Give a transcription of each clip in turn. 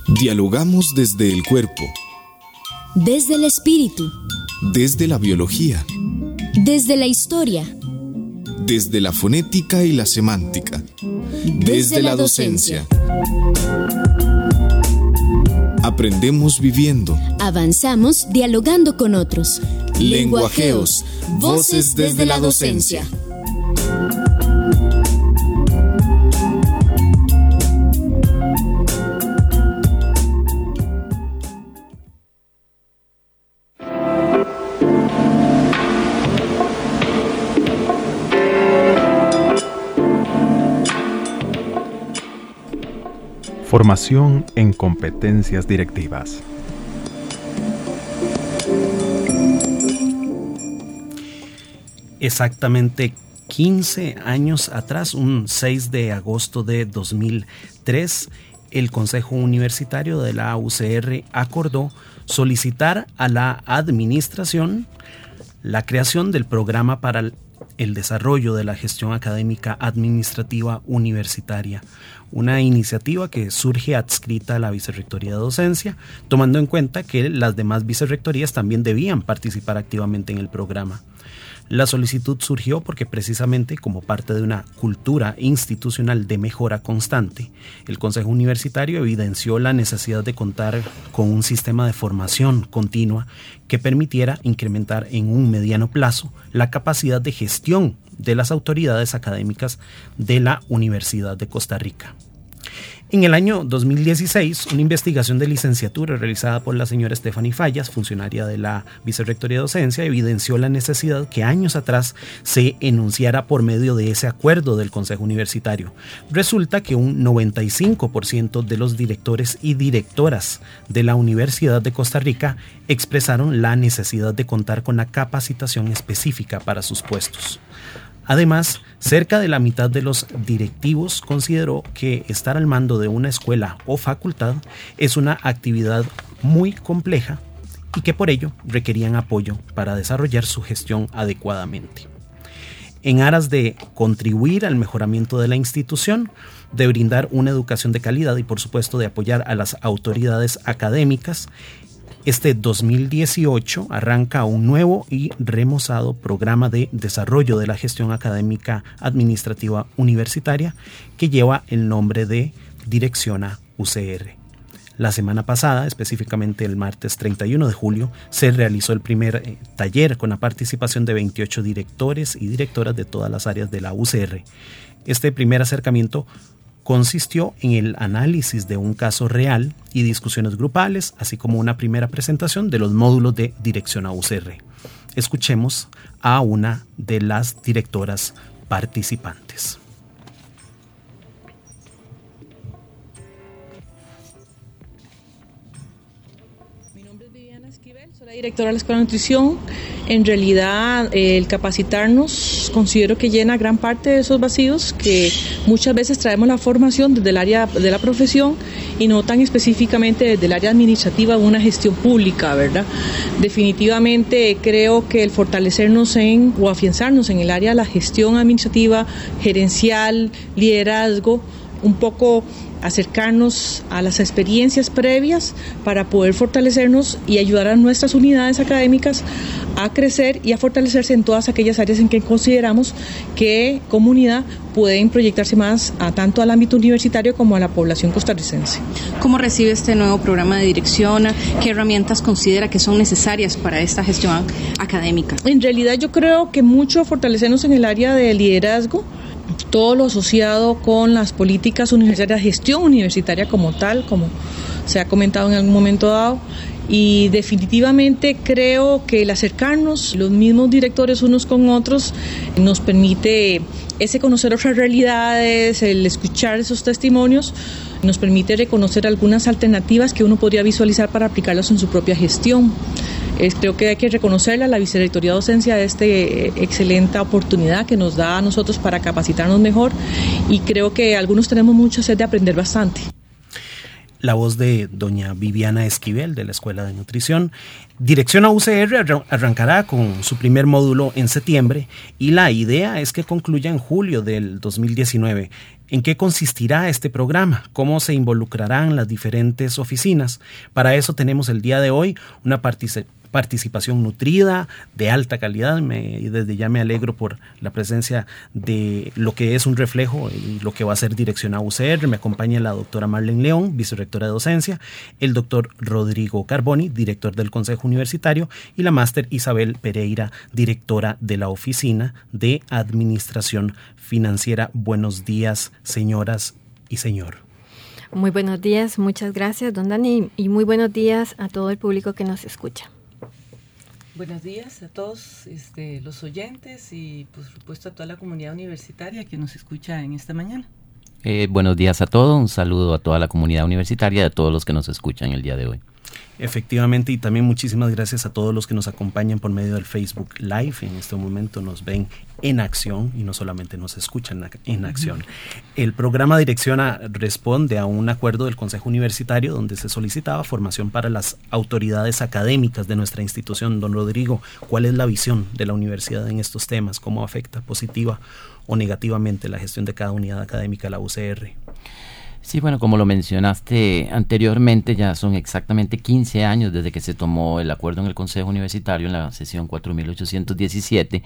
Dialogamos desde el cuerpo, desde el espíritu, desde la biología, desde la historia, desde la fonética y la semántica, desde la docencia. Aprendemos viviendo. Avanzamos dialogando con otros. Lenguajeos, voces desde la docencia. Formación en competencias directivas. Exactamente 15 años atrás, un 6 de agosto de 2003, el Consejo Universitario de la UCR acordó solicitar a la administración la creación del programa para el desarrollo de la gestión académica administrativa universitaria, una iniciativa que surge adscrita a la Vicerrectoría de Docencia, tomando en cuenta que las demás vicerrectorías también debían participar activamente en el programa. La solicitud surgió porque precisamente como parte de una cultura institucional de mejora constante, el Consejo Universitario evidenció la necesidad de contar con un sistema de formación continua que permitiera incrementar en un mediano plazo la capacidad de gestión de las autoridades académicas de la Universidad de Costa Rica. En el año 2016, una investigación de licenciatura realizada por la señora Stephanie Fallas, funcionaria de la Vicerrectoría de Docencia, evidenció la necesidad que años atrás se enunciara por medio de ese acuerdo del Consejo Universitario. Resulta que un 95% de los directores y directoras de la Universidad de Costa Rica expresaron la necesidad de contar con la capacitación específica para sus puestos. Además, cerca de la mitad de los directivos consideró que estar al mando de una escuela o facultad es una actividad muy compleja y que por ello requerían apoyo para desarrollar su gestión adecuadamente. En aras de contribuir al mejoramiento de la institución, de brindar una educación de calidad y por supuesto de apoyar a las autoridades académicas, este 2018 arranca un nuevo y remozado programa de desarrollo de la gestión académica administrativa universitaria que lleva el nombre de Direcciona UCR. La semana pasada, específicamente el martes 31 de julio, se realizó el primer taller con la participación de 28 directores y directoras de todas las áreas de la UCR. Este primer acercamiento consistió en el análisis de un caso real y discusiones grupales, así como una primera presentación de los módulos de Dirección a UCR. Escuchemos a una de las directoras participantes. Soy la directora de la Escuela de Nutrición. En realidad, el capacitarnos considero que llena gran parte de esos vacíos que muchas veces traemos la formación desde el área de la profesión y no tan específicamente desde el área administrativa o una gestión pública, ¿verdad? Definitivamente creo que el fortalecernos o afianzarnos en el área de la gestión administrativa, gerencial, liderazgo, un poco acercarnos a las experiencias previas para poder fortalecernos y ayudar a nuestras unidades académicas a crecer y a fortalecerse en todas aquellas áreas en que consideramos que como unidad pueden proyectarse más tanto al ámbito universitario como a la población costarricense. ¿Cómo recibe este nuevo programa de dirección? ¿Qué herramientas considera que son necesarias para esta gestión académica? En realidad yo creo que mucho fortalecernos en el área de liderazgo, todo lo asociado con las políticas universitarias, gestión universitaria como tal, como se ha comentado en algún momento dado, y definitivamente creo que el acercarnos los mismos directores unos con otros nos permite ese conocer otras realidades, el escuchar esos testimonios, nos permite reconocer algunas alternativas que uno podría visualizar para aplicarlas en su propia gestión. Creo que hay que reconocerle a la Vicerrectoría de Docencia esta excelente oportunidad que nos da a nosotros para capacitarnos mejor y creo que algunos tenemos mucha sed de aprender bastante. La voz de doña Viviana Esquivel de la Escuela de Nutrición. Dirección a UCR arrancará con su primer módulo en septiembre y la idea es que concluya en julio del 2019. ¿En qué consistirá este programa? ¿Cómo se involucrarán las diferentes oficinas? Para eso tenemos el día de hoy una participación nutrida, de alta calidad, y desde ya me alegro por la presencia de lo que es un reflejo y lo que va a ser Dirección a UCR. Me acompaña la doctora Marlene León, vicerrectora de docencia, el doctor Rodrigo Carboni, director del Consejo Universitario, y la máster Isabel Pereira, directora de la Oficina de Administración Financiera. Buenos días, señoras y señor. Muy buenos días, muchas gracias, don Dani, y muy buenos días a todo el público que nos escucha. Buenos días a todos los oyentes y por supuesto a toda la comunidad universitaria que nos escucha en esta mañana. Buenos días a todos, un saludo a toda la comunidad universitaria y a todos los que nos escuchan el día de hoy. Efectivamente, y también muchísimas gracias a todos los que nos acompañan por medio del Facebook Live. En este momento nos ven en acción y no solamente nos escuchan en acción. El programa Direcciona responde a un acuerdo del Consejo Universitario donde se solicitaba formación para las autoridades académicas de nuestra institución. Don Rodrigo, ¿cuál es la visión de la universidad en estos temas? ¿Cómo afecta positiva o negativamente la gestión de cada unidad académica de la UCR? Sí, bueno, como lo mencionaste anteriormente, ya son exactamente 15 años desde que se tomó el acuerdo en el Consejo Universitario en la sesión 4817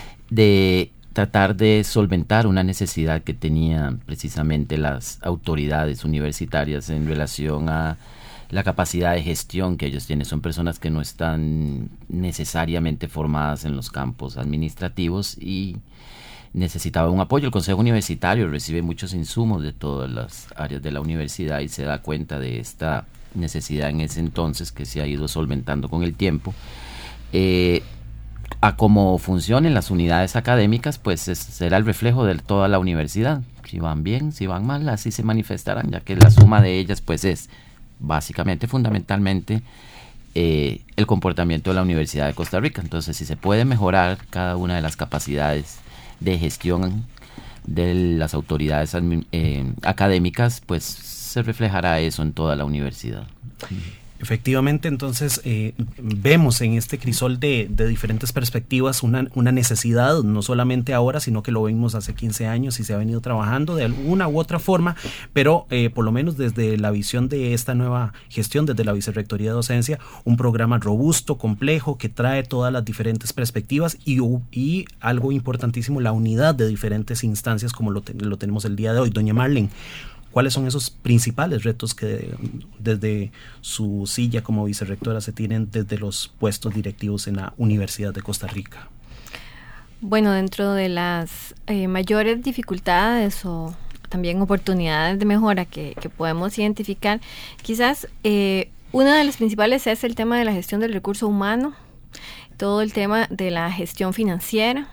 de tratar de solventar una necesidad que tenían precisamente las autoridades universitarias en relación a la capacidad de gestión que ellos tienen. Son personas que no están necesariamente formadas en los campos administrativos y necesitaba un apoyo. El Consejo Universitario recibe muchos insumos de todas las áreas de la universidad y se da cuenta de esta necesidad en ese entonces que se ha ido solventando con el tiempo. A cómo funcionen las unidades académicas, pues será el reflejo de toda la universidad. Si van bien, si van mal, así se manifestarán, ya que la suma de ellas pues es básicamente, fundamentalmente, el comportamiento de la Universidad de Costa Rica. Entonces, si se puede mejorar cada una de las capacidades de gestión de las autoridades académicas, pues se reflejará eso en toda la universidad. Efectivamente, entonces vemos en este crisol de diferentes perspectivas una necesidad, no solamente ahora, sino que lo vimos hace 15 años y se ha venido trabajando de alguna u otra forma, pero por lo menos desde la visión de esta nueva gestión, desde la Vicerrectoría de Docencia, un programa robusto, complejo, que trae todas las diferentes perspectivas y algo importantísimo, la unidad de diferentes instancias como lo tenemos el día de hoy. Doña Marlene, ¿cuáles son esos principales retos que desde su silla como vicerrectora se tienen desde los puestos directivos en la Universidad de Costa Rica? Bueno, dentro de las mayores dificultades o también oportunidades de mejora que podemos identificar, quizás una de las principales es el tema de la gestión del recurso humano, todo el tema de la gestión financiera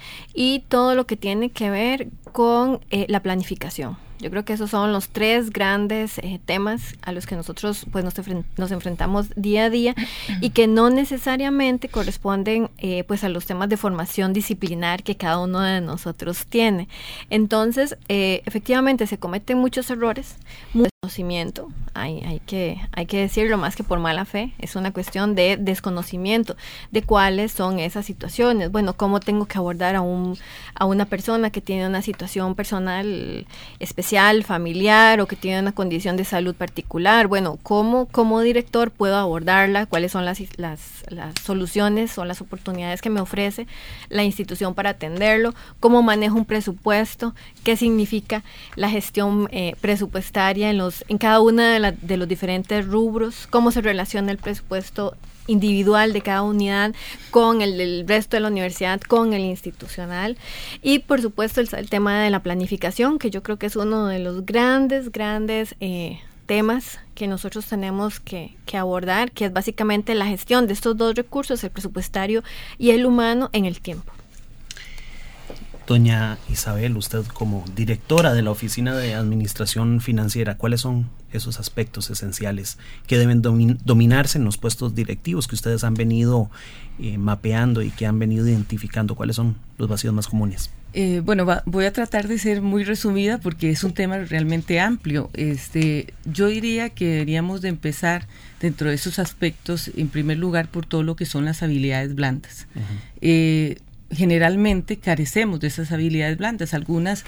y todo lo que tiene que ver con la planificación. Yo creo que esos son los tres grandes temas a los que nosotros pues nos enfrentamos día a día y que no necesariamente corresponden pues a los temas de formación disciplinar que cada uno de nosotros tiene. Entonces, efectivamente se cometen muchos errores, mucho conocimiento, hay que decirlo, más que por mala fe, es una cuestión de desconocimiento de cuáles son esas situaciones. Bueno, cómo tengo que abordar a una persona que tiene una situación personal especial, familiar, o que tiene una condición de salud particular. Bueno, ¿cómo como director puedo abordarla? ¿Cuáles son las soluciones o las oportunidades que me ofrece la institución para atenderlo? ¿Cómo manejo un presupuesto? ¿Qué significa la gestión presupuestaria en cada una de los diferentes rubros? ¿Cómo se relaciona el presupuesto individual de cada unidad con el resto de la universidad, con el institucional? Y por supuesto el tema de la planificación, que yo creo que es uno de los grandes temas que nosotros tenemos que abordar, que es básicamente la gestión de estos dos recursos, el presupuestario y el humano, en el tiempo. Doña Isabel, usted como directora de la Oficina de Administración Financiera, ¿cuáles son esos aspectos esenciales que deben dominarse en los puestos directivos que ustedes han venido mapeando y que han venido identificando? ¿Cuáles son los vacíos más comunes? Voy a tratar de ser muy resumida porque es un tema realmente amplio. Yo diría que deberíamos de empezar dentro de esos aspectos, en primer lugar, por todo lo que son las habilidades blandas. Generalmente carecemos de esas habilidades blandas. Algunas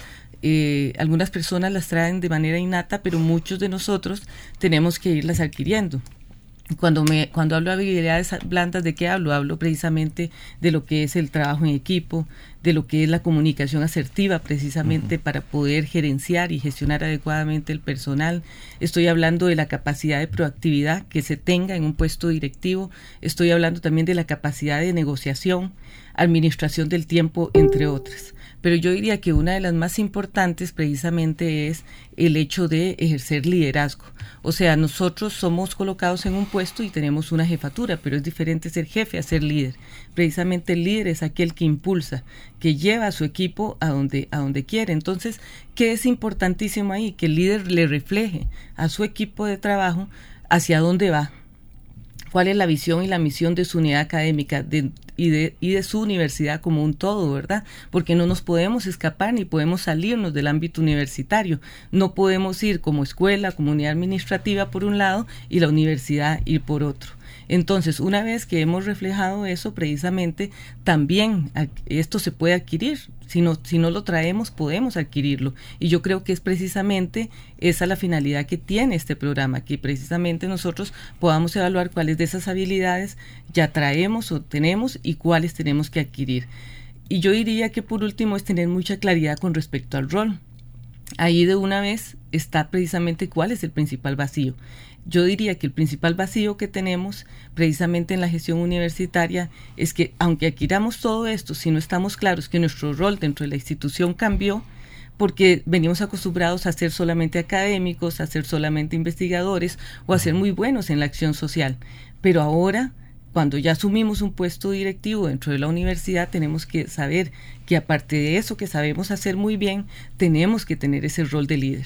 personas las traen de manera innata, pero muchos de nosotros tenemos que irlas adquiriendo. Cuando hablo de habilidades blandas, ¿de qué hablo? Hablo precisamente de lo que es el trabajo en equipo, de lo que es la comunicación asertiva, precisamente para poder gerenciar y gestionar adecuadamente el personal. Estoy hablando de la capacidad de proactividad que se tenga en un puesto directivo. Estoy hablando también de la capacidad de negociación, administración del tiempo, entre otras. Pero yo diría que una de las más importantes precisamente es el hecho de ejercer liderazgo. O sea, nosotros somos colocados en un puesto y tenemos una jefatura, pero es diferente ser jefe a ser líder. Precisamente el líder es aquel que impulsa, que lleva a su equipo a donde quiere. Entonces, ¿qué es importantísimo ahí? Que el líder le refleje a su equipo de trabajo hacia dónde va, cuál es la visión y la misión de su unidad académica y de su universidad como un todo, ¿verdad? Porque no nos podemos escapar ni podemos salirnos del ámbito universitario. No podemos ir como escuela, como unidad administrativa por un lado y la universidad ir por otro. Entonces, una vez que hemos reflejado eso, precisamente también esto se puede adquirir. Si no lo traemos, podemos adquirirlo. Y yo creo que es precisamente esa la finalidad que tiene este programa, que precisamente nosotros podamos evaluar cuáles de esas habilidades ya traemos o tenemos y cuáles tenemos que adquirir. Y yo diría que por último es tener mucha claridad con respecto al rol. Ahí de una vez está precisamente cuál es el principal vacío. Yo diría que el principal vacío que tenemos precisamente en la gestión universitaria es que aunque adquiramos todo esto, si no estamos claros que nuestro rol dentro de la institución cambió, porque venimos acostumbrados a ser solamente académicos, a ser solamente investigadores o a ser muy buenos en la acción social. Pero ahora, cuando ya asumimos un puesto directivo dentro de la universidad, tenemos que saber que aparte de eso que sabemos hacer muy bien, tenemos que tener ese rol de líder.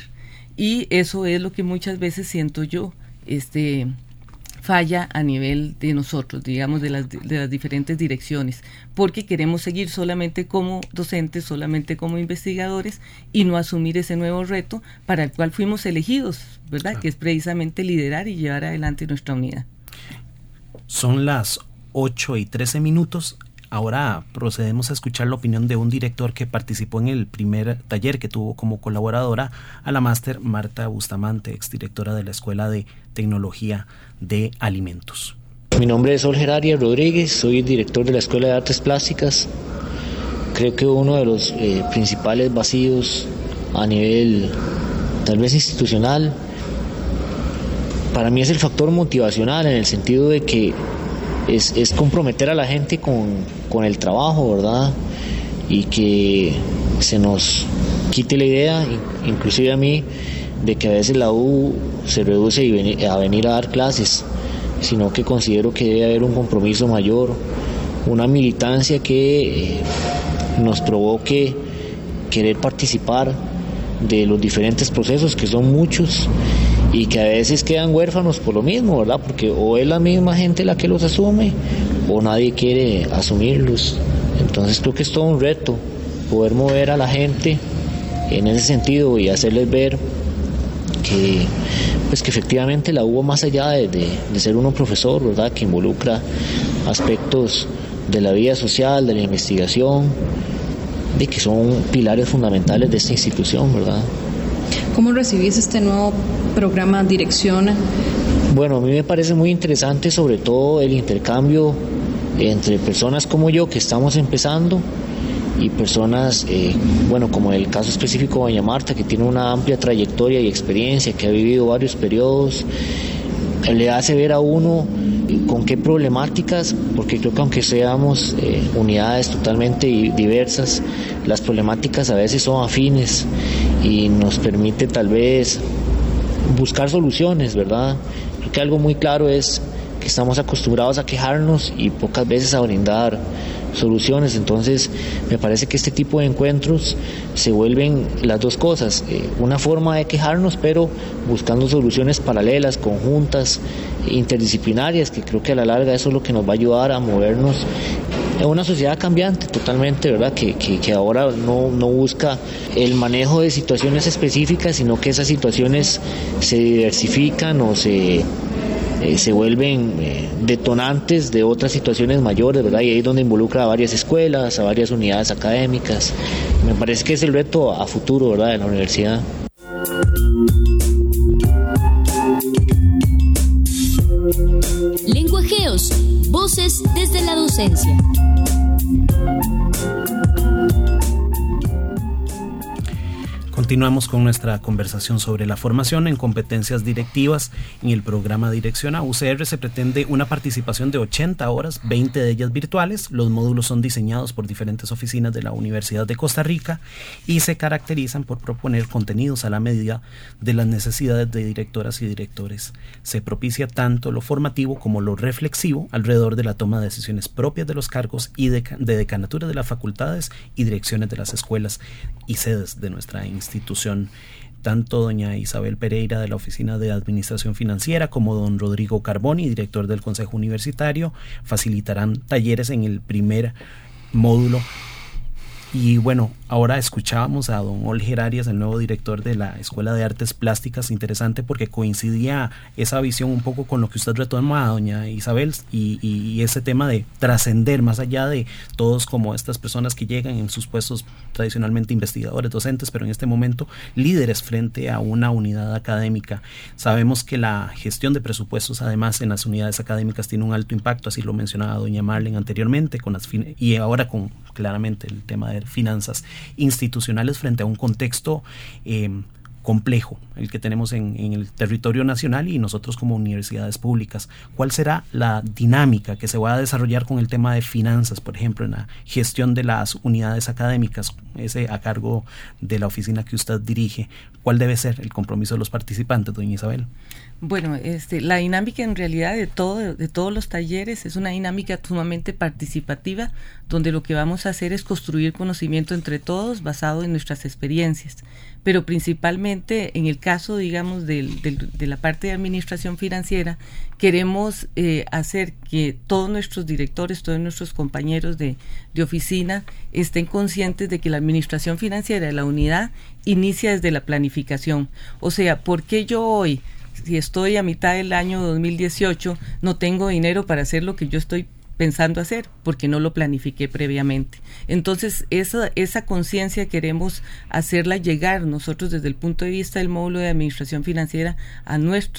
Y eso es lo que muchas veces siento yo, falla a nivel de nosotros, digamos, de las diferentes direcciones, porque queremos seguir solamente como docentes, solamente como investigadores y no asumir ese nuevo reto para el cual fuimos elegidos, ¿verdad? Que es precisamente liderar y llevar adelante nuestra unidad. Son las 8:13. Ahora procedemos a escuchar la opinión de un director que participó en el primer taller que tuvo como colaboradora a la máster Marta Bustamante, exdirectora de la Escuela de Tecnología de Alimentos. Mi nombre es Olger Arias Rodríguez, soy director de la Escuela de Artes Plásticas. Creo que uno de los principales vacíos a nivel tal vez institucional para mí es el factor motivacional, en el sentido de que es comprometer a la gente con el trabajo, ¿verdad? Y que se nos quite la idea, inclusive a mí, de que a veces la U se reduce a venir a dar clases, sino que considero que debe haber un compromiso mayor, una militancia que nos provoque querer participar de los diferentes procesos, que son muchos, y que a veces quedan huérfanos por lo mismo, ¿verdad? Porque o es la misma gente la que los asume o nadie quiere asumirlos. Entonces creo que es todo un reto poder mover a la gente en ese sentido y hacerles ver que efectivamente la UBA, más allá de ser uno profesor, ¿verdad?, que involucra aspectos de la vida social, de la investigación, de que son pilares fundamentales de esta institución, ¿verdad? ¿Cómo recibís este nuevo programa Direcciona? Bueno, a mí me parece muy interesante, sobre todo el intercambio entre personas como yo, que estamos empezando, y personas, como en el caso específico de doña Marta, que tiene una amplia trayectoria y experiencia, que ha vivido varios periodos, le hace ver a uno con qué problemáticas, porque creo que aunque seamos unidades totalmente diversas, las problemáticas a veces son afines y nos permite tal vez buscar soluciones, ¿verdad? Creo que algo muy claro es que estamos acostumbrados a quejarnos y pocas veces a brindar soluciones. Entonces me parece que este tipo de encuentros se vuelven las dos cosas, una forma de quejarnos, pero buscando soluciones paralelas, conjuntas, interdisciplinarias, que creo que a la larga eso es lo que nos va a ayudar a movernos en una sociedad cambiante totalmente, ¿verdad? Que ahora no busca el manejo de situaciones específicas, sino que esas situaciones se diversifican o se vuelven detonantes de otras situaciones mayores, ¿verdad? Y ahí es donde involucra a varias escuelas, a varias unidades académicas. Me parece que es el reto a futuro, ¿verdad?, de la universidad. Lenguajeos, voces desde la docencia. Continuamos con nuestra conversación sobre la formación en competencias directivas. En el programa Direcciona UCR se pretende una participación de 80 horas, 20 de ellas virtuales. Los módulos son diseñados por diferentes oficinas de la Universidad de Costa Rica y se caracterizan por proponer contenidos a la medida de las necesidades de directoras y directores. Se propicia tanto lo formativo como lo reflexivo alrededor de la toma de decisiones propias de los cargos y de decanatura de las facultades y direcciones de las escuelas y sedes de nuestra institución. Tanto doña Isabel Pereira de la Oficina de Administración Financiera como don Rodrigo Carboni, director del Consejo Universitario, facilitarán talleres en el primer módulo. Y bueno, ahora escuchábamos a don Olger Arias, el nuevo director de la Escuela de Artes Plásticas. Interesante porque coincidía esa visión un poco con lo que usted retoma, doña Isabel, y ese tema de trascender más allá de todos como estas personas que llegan en sus puestos tradicionalmente investigadores, docentes, pero en este momento líderes frente a una unidad académica. Sabemos que la gestión de presupuestos además en las unidades académicas tiene un alto impacto, así lo mencionaba doña Marlene anteriormente, y ahora con claramente el tema de finanzas institucionales frente a un contexto complejo, el que tenemos en el territorio nacional y nosotros como universidades públicas. ¿Cuál será la dinámica que se va a desarrollar con el tema de finanzas, por ejemplo, en la gestión de las unidades académicas, ese a cargo de la oficina que usted dirige? ¿Cuál debe ser el compromiso de los participantes, doña Isabel? Bueno, la dinámica en realidad de todos los talleres es una dinámica sumamente participativa, donde lo que vamos a hacer es construir conocimiento entre todos basado en nuestras experiencias. Pero principalmente en el caso, digamos, de la parte de administración financiera, queremos hacer que todos nuestros directores, todos nuestros compañeros de oficina estén conscientes de que la administración financiera de la unidad inicia desde la planificación. O sea, ¿por qué yo hoy, si estoy a mitad del año 2018, no tengo dinero para hacer lo que yo estoy pensando hacer? Porque no lo planifiqué previamente. Entonces, esa conciencia queremos hacerla llegar nosotros desde el punto de vista del módulo de administración financiera a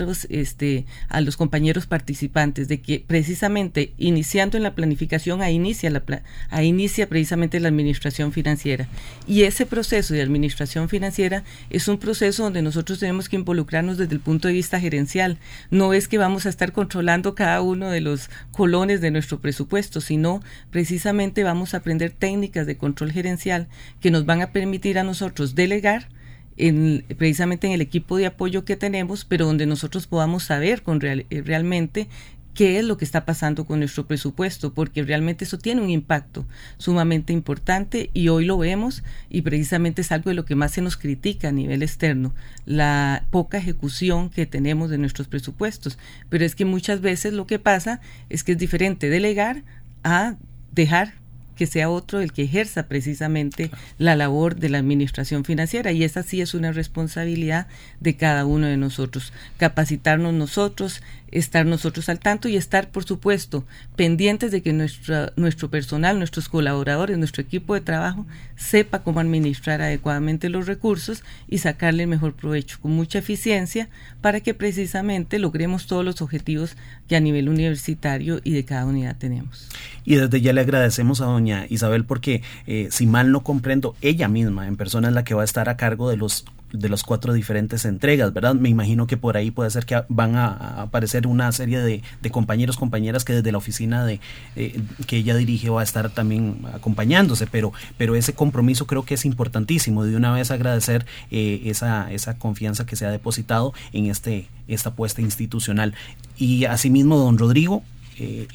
a los compañeros participantes, de que precisamente iniciando en la planificación, ahí inicia precisamente la administración financiera. Y ese proceso de administración financiera es un proceso donde nosotros tenemos que involucrarnos desde el punto de vista gerencial. No es que vamos a estar controlando cada uno de los colones de nuestro presupuesto, sino precisamente vamos a aprender técnicas de control gerencial que nos van a permitir a nosotros delegar precisamente en el equipo de apoyo que tenemos, pero donde nosotros podamos saber realmente qué es lo que está pasando con nuestro presupuesto, porque realmente eso tiene un impacto sumamente importante y hoy lo vemos, y precisamente es algo de lo que más se nos critica a nivel externo, la poca ejecución que tenemos de nuestros presupuestos. Pero es que muchas veces lo que pasa es que es diferente delegar a dejar que sea otro el que ejerza precisamente la labor de la administración financiera, y esa sí es una responsabilidad de cada uno de nosotros, capacitarnos nosotros, estar nosotros al tanto y estar, por supuesto, pendientes de que nuestro personal, nuestros colaboradores, nuestro equipo de trabajo sepa cómo administrar adecuadamente los recursos y sacarle el mejor provecho con mucha eficiencia para que precisamente logremos todos los objetivos que a nivel universitario y de cada unidad tenemos. Y desde ya le agradecemos a doña Isabel porque, si mal no comprendo, ella misma en persona es la que va a estar a cargo de las 4 diferentes entregas, ¿verdad? Me imagino que por ahí puede ser que van a aparecer una serie de compañeros, compañeras que desde la oficina que ella dirige va a estar también acompañándose, pero ese compromiso creo que es importantísimo. De una vez agradecer esa confianza que se ha depositado en esta apuesta institucional. Y asimismo, don Rodrigo, él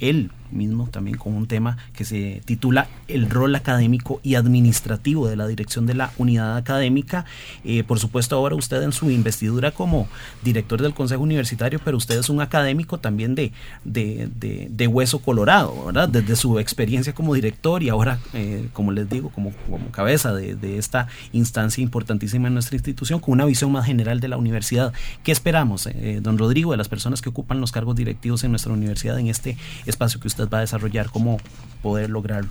mismo también con un tema que se titula El rol académico y administrativo de la dirección de la unidad académica. Por supuesto, ahora usted en su investidura como director del Consejo Universitario, pero usted es un académico también de hueso colorado, ¿verdad? Desde su experiencia como director y ahora, como les digo, como cabeza de esta instancia importantísima en nuestra institución, con una visión más general de la universidad. ¿Qué esperamos, don Rodrigo, de las personas que ocupan los cargos directivos en nuestra universidad en este espacio que usted va a desarrollar? ¿Cómo poder lograrlo?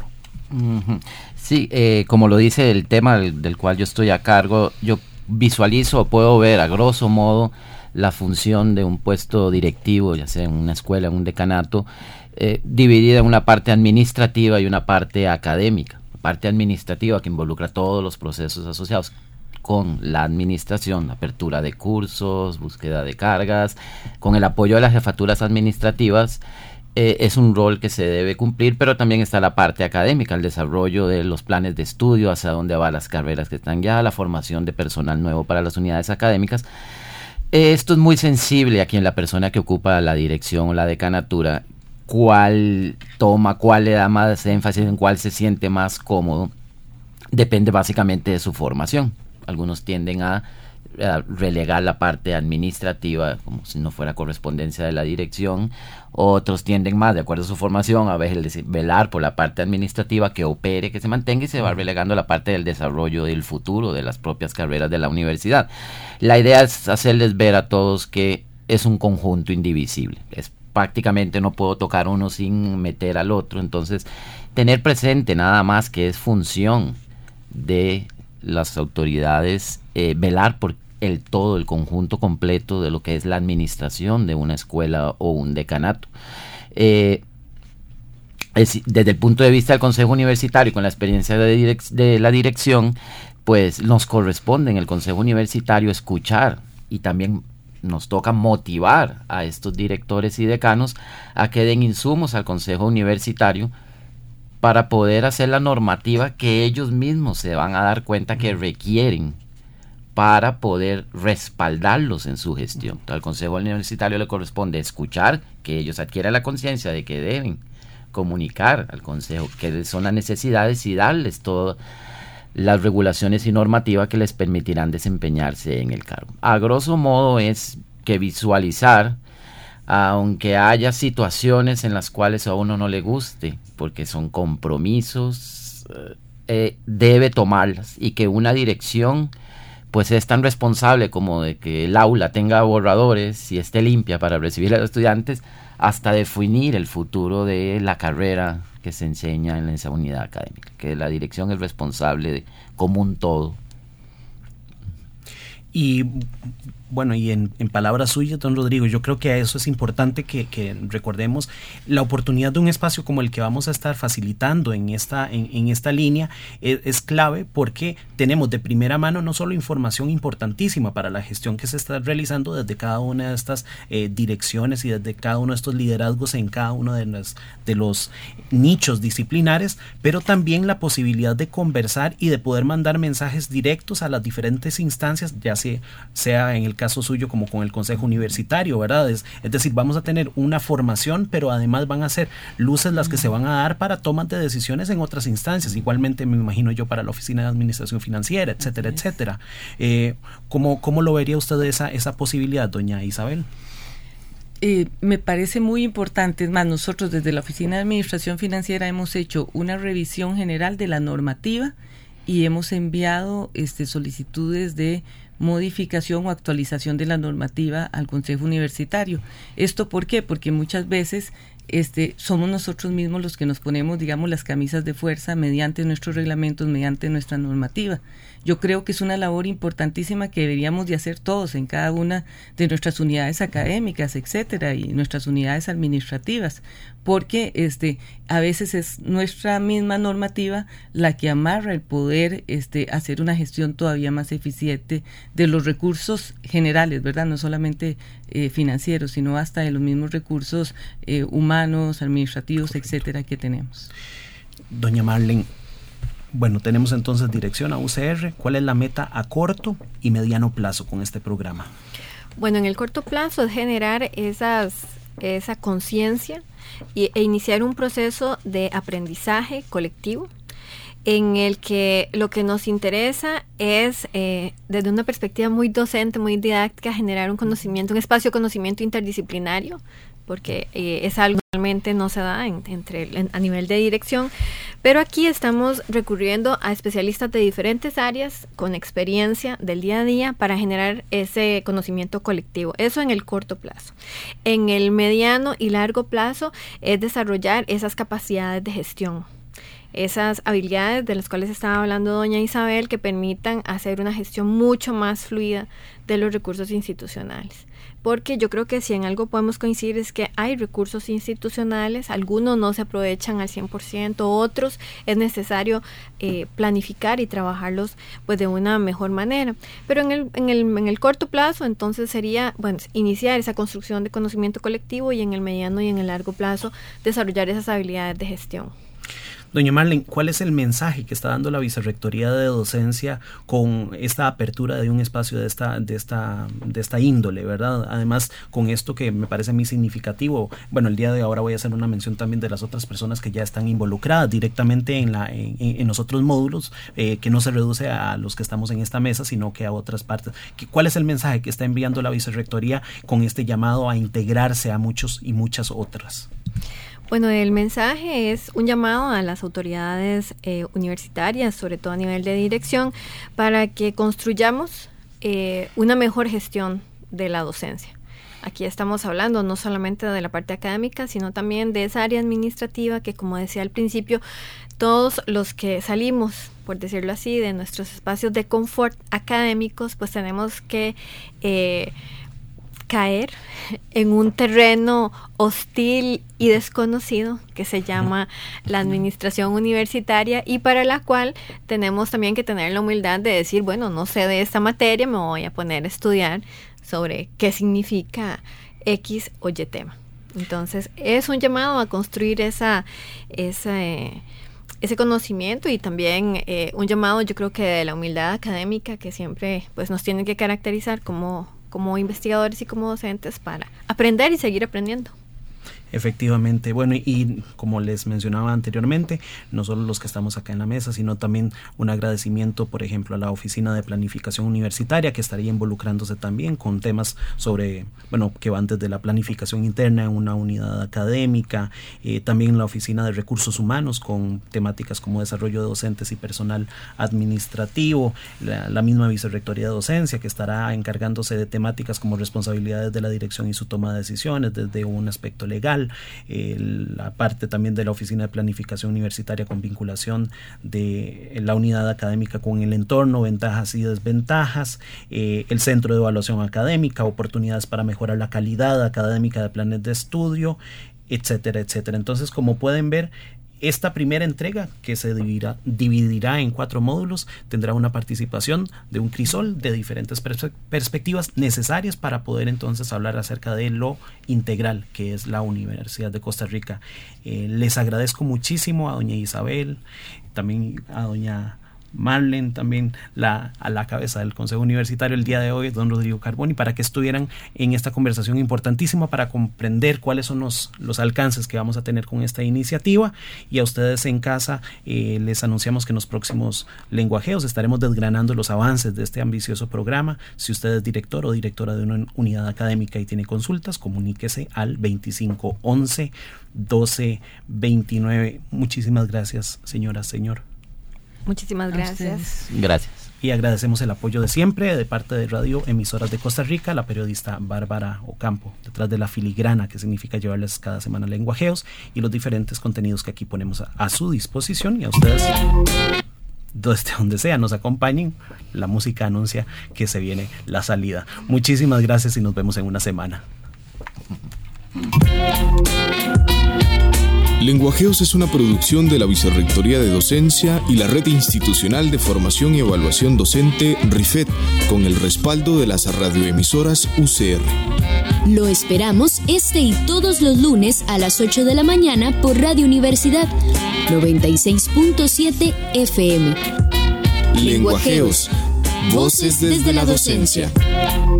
Sí, como lo dice el tema del cual yo estoy a cargo, yo visualizo, puedo ver a grosso modo la función de un puesto directivo, ya sea en una escuela, en un decanato, dividida en una parte administrativa y una parte académica. Parte administrativa que involucra todos los procesos asociados con la administración, apertura de cursos, búsqueda de cargas, con el apoyo de las jefaturas administrativas. Es un rol que se debe cumplir, pero también está la parte académica, el desarrollo de los planes de estudio, hacia dónde van las carreras que están ya, la formación de personal nuevo para las unidades académicas. Esto es muy sensible aquí en la persona que ocupa la dirección o la decanatura, cuál le da más énfasis, en cuál se siente más cómodo, depende básicamente de su formación. Algunos tienden a relegar la parte administrativa como si no fuera correspondencia de la dirección, otros tienden más, de acuerdo a su formación, a veces velar por la parte administrativa que opere, que se mantenga, y se va relegando la parte del desarrollo del futuro de las propias carreras de la universidad. La idea es hacerles ver a todos que es un conjunto indivisible, prácticamente no puedo tocar uno sin meter al otro, entonces tener presente nada más que es función de las autoridades velar por el conjunto completo de lo que es la administración de una escuela o un decanato. Desde el punto de vista del Consejo Universitario, con la experiencia de la dirección, pues nos corresponde en el Consejo Universitario escuchar, y también nos toca motivar a estos directores y decanos a que den insumos al Consejo Universitario para poder hacer la normativa que ellos mismos se van a dar cuenta que requieren para poder respaldarlos en su gestión. Al Consejo Universitario le corresponde escuchar, que ellos adquieran la conciencia de que deben comunicar al Consejo que son las necesidades y darles todas las regulaciones y normativas que les permitirán desempeñarse en el cargo. A grosso modo es que visualizar, aunque haya situaciones en las cuales a uno no le guste, porque son compromisos, debe tomarlas, y que una dirección pues es tan responsable como de que el aula tenga borradores y esté limpia para recibir a los estudiantes, hasta definir el futuro de la carrera que se enseña en esa unidad académica, que la dirección es responsable de como un todo. Y bueno, y en palabras suyas, don Rodrigo, yo creo que a eso es importante que recordemos la oportunidad de un espacio como el que vamos a estar facilitando en esta línea. Es clave porque tenemos de primera mano no solo información importantísima para la gestión que se está realizando desde cada una de estas direcciones y desde cada uno de estos liderazgos en cada uno de los nichos disciplinares, pero también la posibilidad de conversar y de poder mandar mensajes directos a las diferentes instancias, ya sea en el caso suyo como con el Consejo Universitario, ¿verdad? Es decir, vamos a tener una formación, pero además van a ser luces las que se van a dar para tomas de decisiones en otras instancias, igualmente me imagino yo para la Oficina de Administración Financiera, etcétera, etcétera. ¿Cómo lo vería usted esa posibilidad, doña Isabel? Me parece muy importante. Es más, nosotros desde la Oficina de Administración Financiera hemos hecho una revisión general de la normativa y hemos enviado solicitudes de modificación o actualización de la normativa al Consejo Universitario. ¿Esto por qué? Porque muchas veces somos nosotros mismos los que nos ponemos, digamos, las camisas de fuerza mediante nuestros reglamentos, mediante nuestra normativa. Yo creo que es una labor importantísima que deberíamos de hacer todos en cada una de nuestras unidades académicas, etcétera, y nuestras unidades administrativas, porque a veces es nuestra misma normativa la que amarra el poder hacer una gestión todavía más eficiente de los recursos generales, ¿verdad? No solamente financieros, sino hasta de los mismos recursos humanos, administrativos, etcétera, que tenemos. Doña Marlene, bueno, tenemos entonces dirección a UCR. ¿Cuál es la meta a corto y mediano plazo con este programa? Bueno, en el corto plazo es generar esas esa conciencia e iniciar un proceso de aprendizaje colectivo en el que lo que nos interesa es, desde una perspectiva muy docente, muy didáctica, generar un conocimiento, un espacio de conocimiento interdisciplinario, porque es algo que realmente no se da a nivel de dirección, pero aquí estamos recurriendo a especialistas de diferentes áreas con experiencia del día a día para generar ese conocimiento colectivo. Eso en el corto plazo. En el mediano y largo plazo es desarrollar esas capacidades de gestión, esas habilidades de las cuales estaba hablando doña Isabel, que permitan hacer una gestión mucho más fluida de los recursos institucionales. Porque yo creo que si en algo podemos coincidir es que hay recursos institucionales, algunos no se aprovechan al 100%, otros es necesario planificar y trabajarlos pues de una mejor manera. Pero en el corto plazo entonces sería iniciar esa construcción de conocimiento colectivo, y en el mediano y en el largo plazo desarrollar esas habilidades de gestión. Doña Marlene, ¿cuál es el mensaje que está dando la Vicerrectoría de Docencia con esta apertura de un espacio de esta índole, verdad? Además, con esto que me parece muy significativo, el día de ahora voy a hacer una mención también de las otras personas que ya están involucradas directamente en los otros módulos, que no se reduce a los que estamos en esta mesa, sino que a otras partes. ¿Cuál es el mensaje que está enviando la Vicerrectoría con este llamado a integrarse a muchos y muchas otras? Bueno, el mensaje es un llamado a las autoridades universitarias, sobre todo a nivel de dirección, para que construyamos una mejor gestión de la docencia. Aquí estamos hablando no solamente de la parte académica, sino también de esa área administrativa que, como decía al principio, todos los que salimos, por decirlo así, de nuestros espacios de confort académicos, pues tenemos que caer en un terreno hostil y desconocido que se llama la administración universitaria, y para la cual tenemos también que tener la humildad de decir, no sé de esta materia, me voy a poner a estudiar sobre qué significa X o Y tema. Entonces es un llamado a construir ese conocimiento, y también un llamado, yo creo que de la humildad académica que siempre pues nos tiene que caracterizar como investigadores y como docentes, para aprender y seguir aprendiendo. Efectivamente, y como les mencionaba anteriormente, no solo los que estamos acá en la mesa, sino también un agradecimiento, por ejemplo, a la Oficina de Planificación Universitaria, que estaría involucrándose también con temas sobre, que van desde la planificación interna en una unidad académica, también la Oficina de Recursos Humanos con temáticas como desarrollo de docentes y personal administrativo, la misma Vicerrectoría de Docencia, que estará encargándose de temáticas como responsabilidades de la dirección y su toma de decisiones desde un aspecto legal, la parte también de la Oficina de Planificación Universitaria con vinculación de la unidad académica con el entorno, ventajas y desventajas, el Centro de Evaluación Académica, oportunidades para mejorar la calidad académica de planes de estudio, etcétera, etcétera. Entonces, como pueden ver, esta primera entrega, que se dividirá en 4 módulos, tendrá una participación de un crisol de diferentes perspectivas necesarias para poder entonces hablar acerca de lo integral que es la Universidad de Costa Rica. Les agradezco muchísimo a doña Isabel, también a doña Marlene, también a la cabeza del Consejo Universitario el día de hoy, don Rodrigo Carboni, para que estuvieran en esta conversación importantísima para comprender cuáles son los alcances que vamos a tener con esta iniciativa. Y a ustedes en casa les anunciamos que en los próximos lenguajeos estaremos desgranando los avances de este ambicioso programa. Si usted es director o directora de una unidad académica y tiene consultas, comuníquese al 2511 1229. Muchísimas gracias, señora, señor. Muchísimas gracias. Gracias. Y agradecemos el apoyo de siempre de parte de Radio Emisoras de Costa Rica, la periodista Bárbara Ocampo, detrás de la filigrana que significa llevarles cada semana lenguajeos y los diferentes contenidos que aquí ponemos a su disposición, y a ustedes, desde donde sea, nos acompañen. La música anuncia que se viene la salida. Muchísimas gracias y nos vemos en una semana. Lenguajeos es una producción de la Vicerrectoría de Docencia y la Red Institucional de Formación y Evaluación Docente RIFED, con el respaldo de las radioemisoras UCR. Lo esperamos este y todos los lunes a las 8 de la mañana por Radio Universidad 96.7 FM. Lenguajeos, voces desde la docencia.